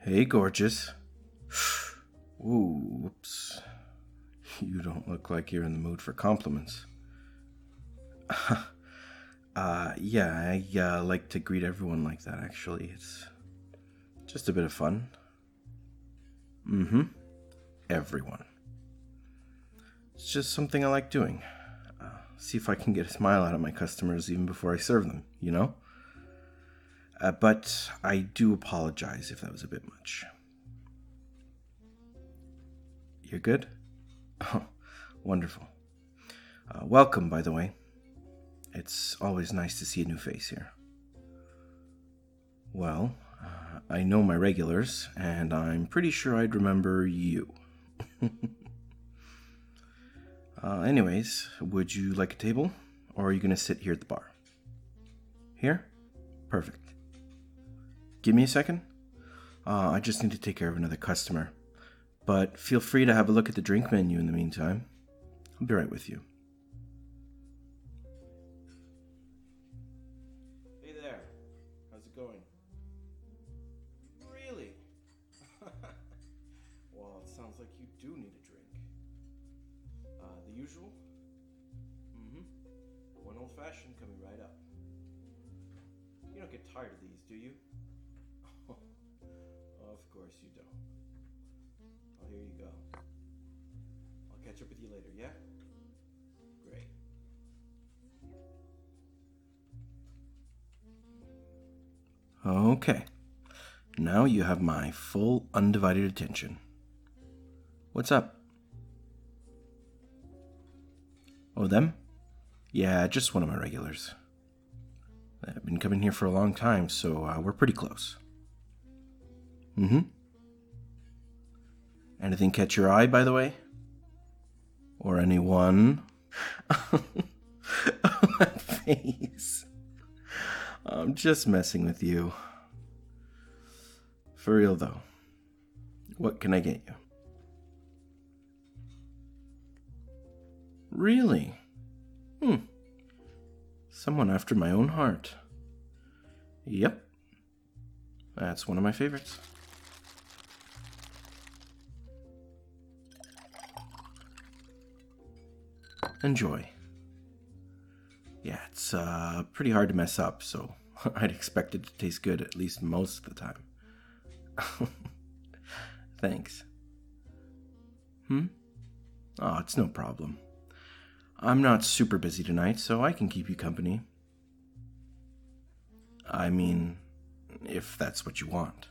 Hey, gorgeous. Ooh, whoops. You don't look like you're in the mood for compliments. Yeah, I like to greet everyone like that, actually. It's just a bit of fun. Mm-hmm. Everyone. It's just something I like doing. See if I can get a smile out of my customers even before I serve them, you know? But I do apologize if that was a bit much. You're good? Oh, wonderful. Welcome, by the way. It's always nice to see a new face here. Well, I know my regulars, and I'm pretty sure I'd remember you. Anyways, would you like a table, or are you going to sit here at the bar? Here? Perfect. Give me a second. I just need to take care of another customer. But feel free to have a look at the drink menu in the meantime. I'll be right with you. Hey there. How's it going? Really? Well, it sounds like you do need a drink. The usual? Mm-hmm. One old-fashioned coming right up. You don't get tired of these, do you? Of course you don't. Well, here you go. I'll catch up with you later, yeah? Great. Okay. Now you have my full, undivided attention. What's up? Oh, them? Yeah, just one of my regulars. I've been coming here for a long time, so we're pretty close. Mm-hmm. Anything catch your eye, by the way? Or anyone? That face. I'm just messing with you. For real, though. What can I get you? Really? Someone after my own heart. Yep. That's one of my favorites. Enjoy. Yeah, it's pretty hard to mess up, so I'd expect it to taste good at least most of the time. Thanks. Oh, it's no problem. I'm not super busy tonight, so I can keep you company. I mean, if that's what you want.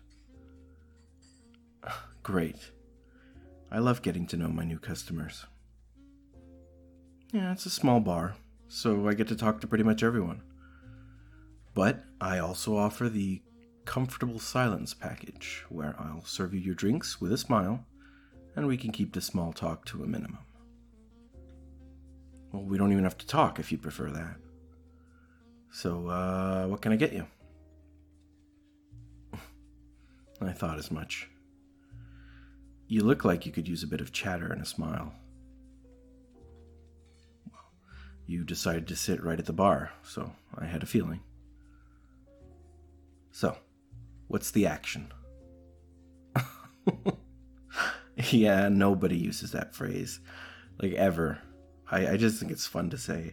Great. I love getting to know my new customers. Yeah, it's a small bar, so I get to talk to pretty much everyone. But I also offer the comfortable silence package, where I'll serve you your drinks with a smile, and we can keep the small talk to a minimum. Well, we don't even have to talk if you prefer that. So, what can I get you? I thought as much. You look like you could use a bit of chatter and a smile. Well, you decided to sit right at the bar, so I had a feeling. So, what's the action? Yeah, nobody uses that phrase. Like, ever. I just think it's fun to say.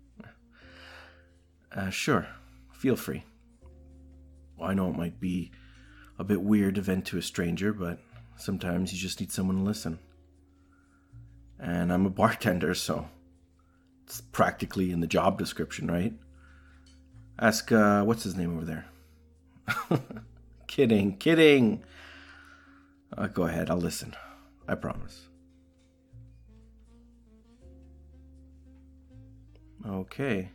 Sure. Feel free. Well, I know it might be a bit weird to vent to a stranger, but sometimes you just need someone to listen. And I'm a bartender, so it's practically in the job description, right? Ask, what's his name over there? Kidding. Go ahead, I'll listen. I promise. Okay.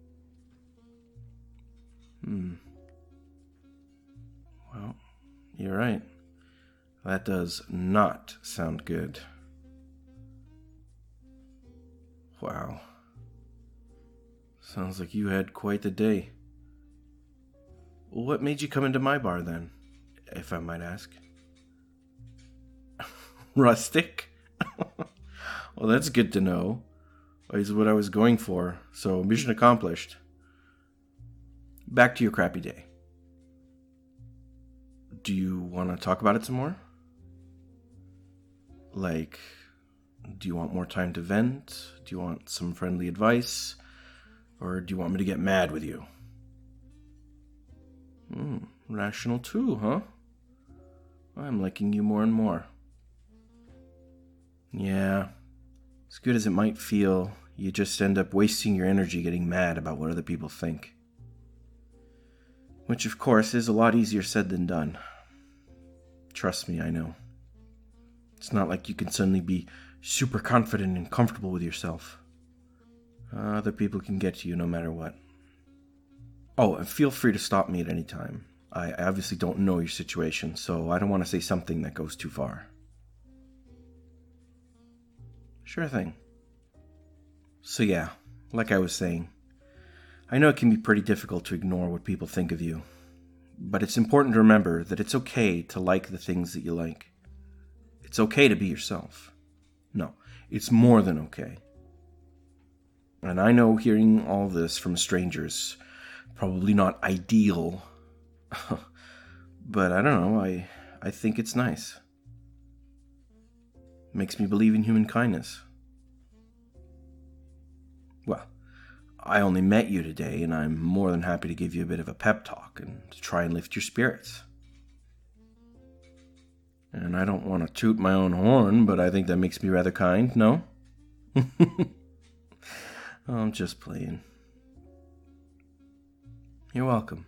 Well, you're right. That does not sound good. Wow. Sounds like you had quite the day. What made you come into my bar then, if I might ask? Rustic? Well, that's good to know. Is what I was going for, so mission accomplished. Back to your crappy day. Do you want to talk about it some more? Like, do you want more time to vent? Do you want some friendly advice? Or do you want me to get mad with you? Rational too, huh? I'm liking you more and more. Yeah, as good as it might feel, you just end up wasting your energy getting mad about what other people think. Which, of course, is a lot easier said than done. Trust me, I know. It's not like you can suddenly be super confident and comfortable with yourself. Other people can get to you no matter what. Oh, and feel free to stop me at any time. I obviously don't know your situation, so I don't want to say something that goes too far. Sure thing. So yeah, like I was saying, I know it can be pretty difficult to ignore what people think of you, but it's important to remember that it's okay to like the things that you like. It's okay to be yourself. No, it's more than okay. And I know hearing all this from strangers probably not ideal, but I don't know, I think it's nice. Makes me believe in human kindness. Well, I only met you today, and I'm more than happy to give you a bit of a pep talk and to try and lift your spirits. And I don't want to toot my own horn, but I think that makes me rather kind, no? I'm just playing. You're welcome.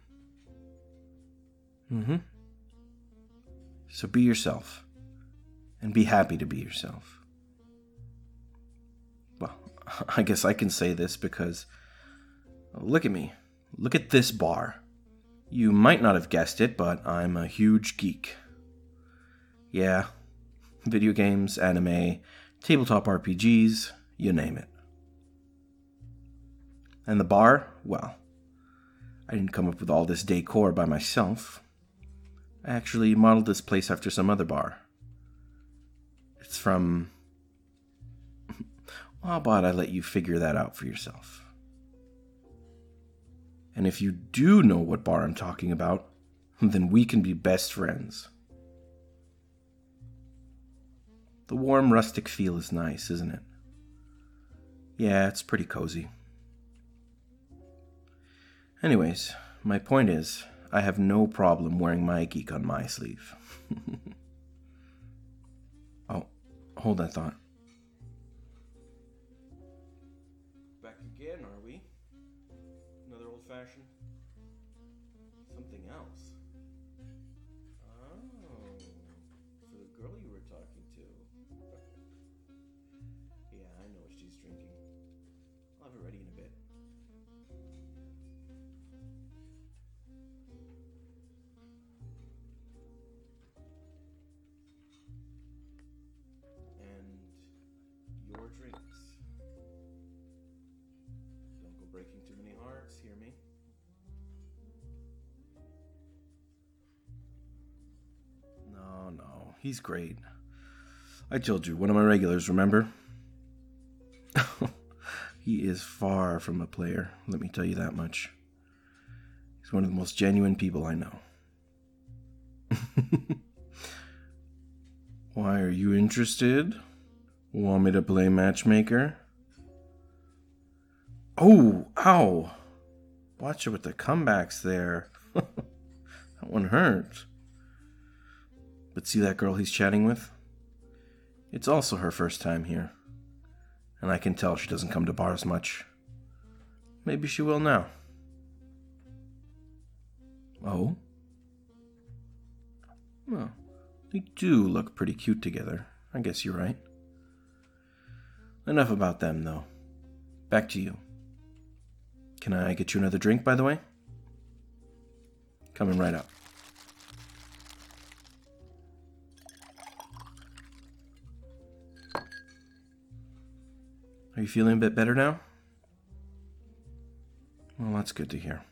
So be yourself. And be happy to be yourself. Well, I guess I can say this because... Look at me. Look at this bar. You might not have guessed it, but I'm a huge geek. Yeah. Video games, anime, tabletop RPGs, you name it. And the bar? Well, I didn't come up with all this decor by myself. I actually modeled this place after some other bar. It's from... Well, how about I let you figure that out for yourself? And if you do know what bar I'm talking about, then we can be best friends. The warm rustic feel is nice, isn't it? Yeah, it's pretty cozy. Anyways, my point is, I have no problem wearing my geek on my sleeve. Oh, hold that thought. Back again, are we? Another old-fashioned? Something else? Oh, for the girl you were talking to. Yeah, I know what she's drinking. I'll have it ready in a bit. Your drinks. Don't go breaking too many hearts, hear me? No, he's great. I told you, one of my regulars, remember? He is far from a player, let me tell you that much. He's one of the most genuine people I know. Why, are you interested? Want me to play matchmaker? Oh, ow! Watch it with the comebacks there. That one hurt. But see that girl he's chatting with? It's also her first time here. And I can tell she doesn't come to bars much. Maybe she will now. Oh? Well, they do look pretty cute together. I guess you're right. Enough about them, though. Back to you. Can I get you another drink, by the way? Coming right up. Are you feeling a bit better now? Well, that's good to hear.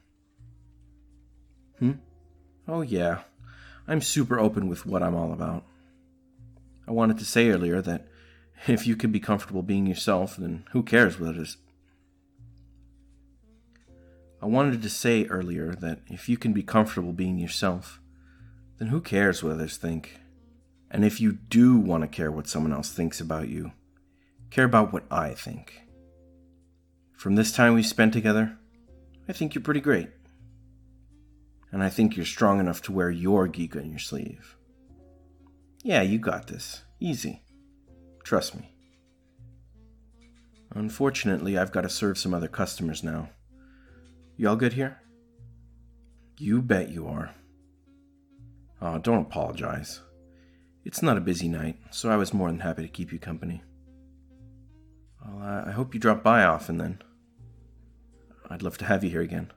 Oh, yeah. I'm super open with what I'm all about. I wanted to say earlier that if you can be comfortable being yourself, then who cares what it is? I wanted to say earlier that if you can be comfortable being yourself, then who cares what others think? And if you do want to care what someone else thinks about you, care about what I think. From this time we've spent together, I think you're pretty great. And I think you're strong enough to wear your geek on your sleeve. Yeah, you got this. Easy. Trust me. Unfortunately, I've got to serve some other customers now. You all good here? You bet you are. Oh, don't apologize. It's not a busy night, so I was more than happy to keep you company. Well, I hope you drop by often then. I'd love to have you here again.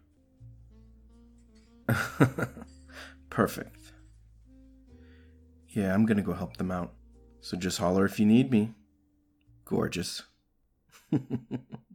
Perfect. Yeah, I'm gonna go help them out. So just holler if you need me. Gorgeous.